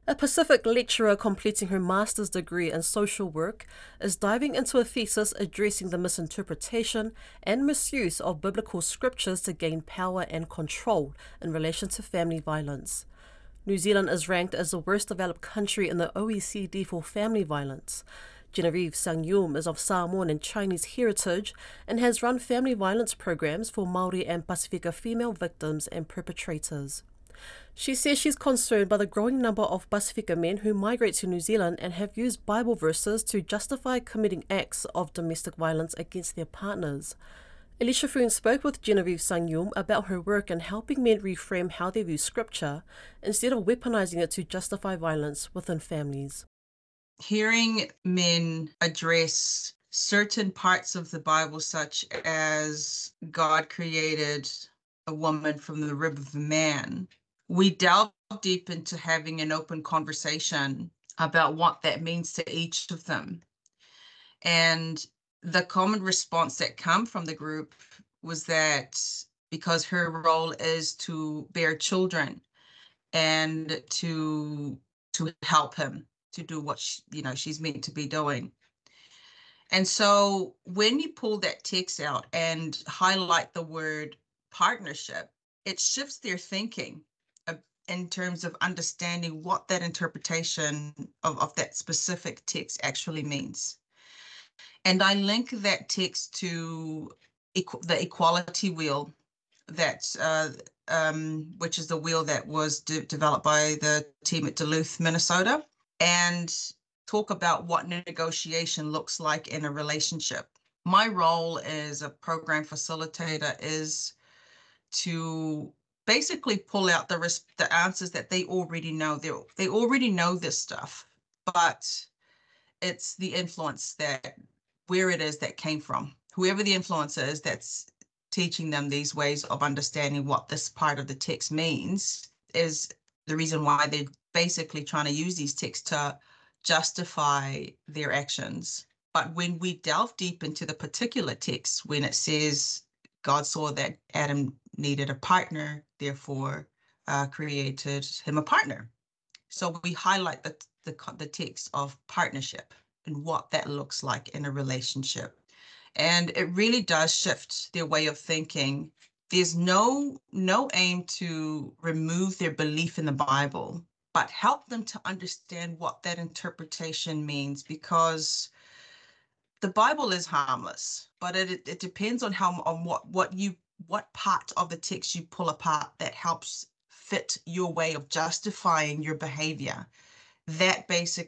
A Pacific lecturer completing her master's degree in social work is diving into a thesis addressing the misinterpretation and misuse of biblical scriptures to gain power and control in relation to family violence. New Zealand is ranked as the worst developed country in the OECD for family violence. Genevieve Sang-yum is of Samoan and Chinese heritage and has run family violence programs for Maori and Pasifika female victims and perpetrators. She says she's concerned by the growing number of Pasifika men who migrate to New Zealand and have used Bible verses to justify committing acts of domestic violence against their partners. Alicia Foon spoke with Genevieve Sang-yum about her work in helping men reframe how they view scripture instead of weaponizing it to justify violence within families. Hearing men address certain parts of the Bible, such as God created a woman from the rib of a man, we delve deep into having an open conversation about what that means to each of them. And the common response that came from the group was that because her role is to bear children and to help him to do what she's meant to be doing. And so when you pull that text out and highlight the word partnership, it shifts their thinking in terms of understanding what that interpretation of that specific text actually means. And I link that text to the equality wheel that which is the wheel that was developed by the team at Duluth, Minnesota, and talk about what negotiation looks like in a relationship. My role as a program facilitator is to basically pull out the answers that they already know. They already know this stuff, but it's the influence where it is that came from. Whoever the influencer is that's teaching them these ways of understanding what this part of the text means is the reason why they're basically trying to use these texts to justify their actions. But when we delve deep into the particular text, when it says God saw that Adam needed a partner, therefore created him a partner. So we highlight the text of partnership and what that looks like in a relationship. And it really does shift their way of thinking. There's no aim to remove their belief in the Bible, but help them to understand what that interpretation means, because the Bible is harmless, but it depends on what part of the text you pull apart that helps fit your way of justifying your behavior. That's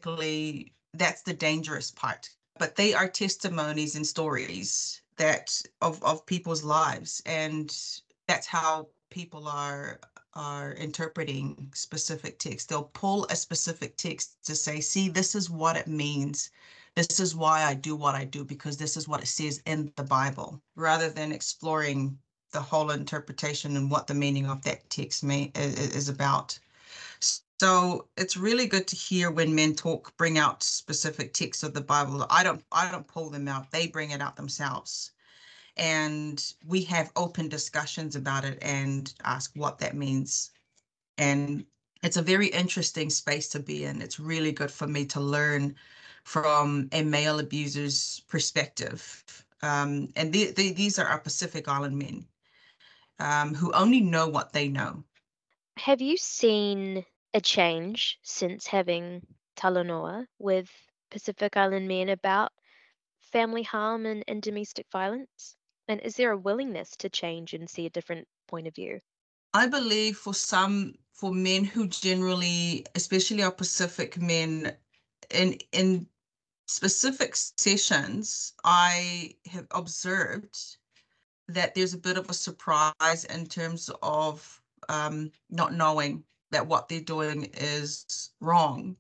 the dangerous part. But they are testimonies and stories of people's lives, and that's how people are interpreting specific text. They'll pull a specific text to say, see, this is what it means. This is why I do what I do, because this is what it says in the Bible, rather than exploring the whole interpretation and what the meaning of that text is about. So it's really good to hear when men bring out specific texts of the Bible. I don't pull them out. They bring it out themselves. And we have open discussions about it and ask what that means. And it's a very interesting space to be in. It's really good for me to learn from a male abuser's perspective. And these are our Pacific Island men who only know what they know. Have you seen a change since having Talanoa with Pacific Island men about family harm and domestic violence? And is there a willingness to change and see a different point of view? I believe for men who generally, especially our Pacific men, in specific sessions, I have observed that there's a bit of a surprise in terms of not knowing that what they're doing is wrong.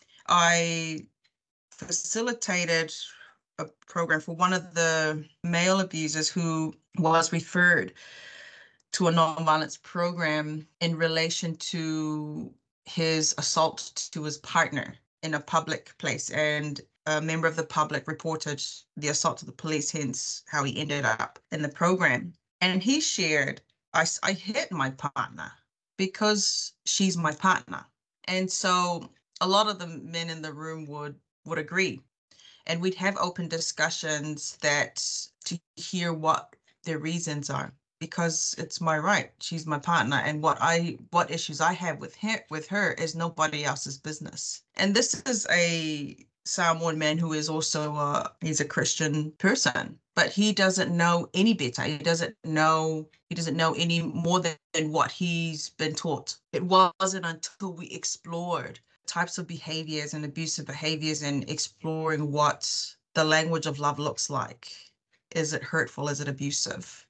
I facilitated a program for one of the male abusers who was referred to a nonviolence program in relation to his assault to his partner in a public place. And a member of the public reported the assault to the police, hence how he ended up in the program. And he shared, I hit my partner because she's my partner. And so a lot of the men in the room would agree. And we'd have open discussions that to hear what their reasons are, because it's my right. She's my partner, and what issues I have with her is nobody else's business. And this is a Samoan man who is also he's a Christian person, but he doesn't know any better. He doesn't know any more than what he's been taught. It wasn't until we explored types of behaviors and abusive behaviors and exploring what the language of love looks like. Is it hurtful? Is it abusive?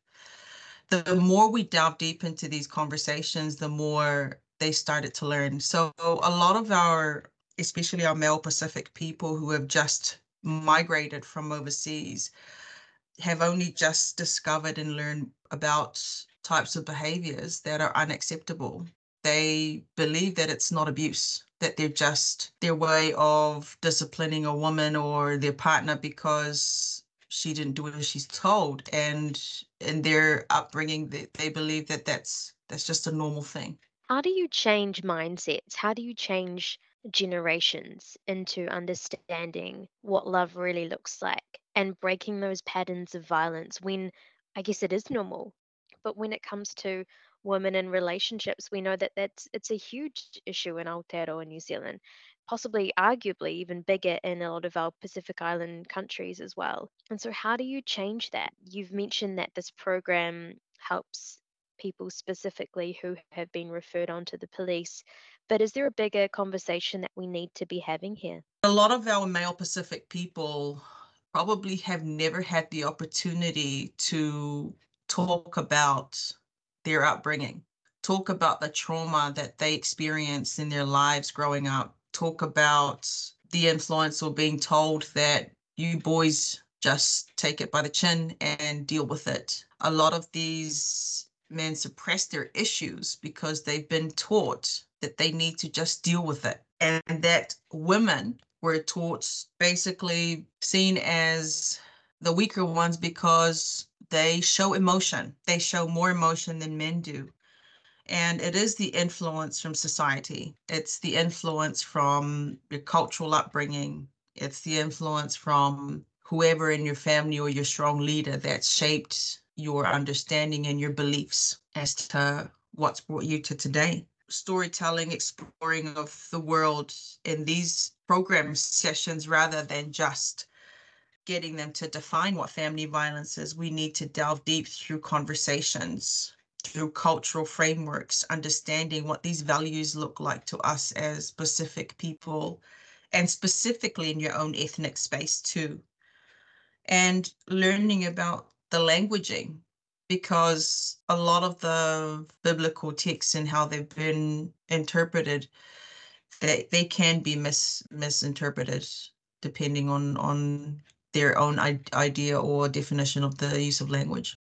The more we delve deep into these conversations, the more they started to learn. So a lot of our, especially our male Pacific people who have just migrated from overseas, have only just discovered and learned about types of behaviors that are unacceptable. They believe that it's not abuse, that they're just their way of disciplining a woman or their partner because she didn't do as she's told. And in their upbringing, they believe that that's just a normal thing. How do you change mindsets? How do you change generations into understanding what love really looks like and breaking those patterns of violence when I guess it is normal? But when it comes to women in relationships, we know that it's a huge issue in Aotearoa, New Zealand, possibly arguably even bigger in a lot of our Pacific Island countries as well. And so how do you change that? You've mentioned that this program helps people specifically who have been referred on to the police. But is there a bigger conversation that we need to be having here? A lot of our male Pacific people probably have never had the opportunity to talk about their upbringing, talk about the trauma that they experienced in their lives growing up, talk about the influence or being told that you boys just take it by the chin and deal with it. A lot of these men suppress their issues because they've been taught that they need to just deal with it, and that women were taught, basically seen as the weaker ones because they show emotion. They show more emotion than men do. And it is the influence from society. It's the influence from your cultural upbringing. It's the influence from whoever in your family or your strong leader that shaped your understanding and your beliefs as to what's brought you to today. Storytelling, exploring of the world in these program sessions, rather than just getting them to define what family violence is, we need to delve deep through conversations, through cultural frameworks, understanding what these values look like to us as Pacific people, and specifically in your own ethnic space too. And learning about the languaging, because a lot of the biblical texts and how they've been interpreted, they can be misinterpreted depending on their own idea or definition of the use of language.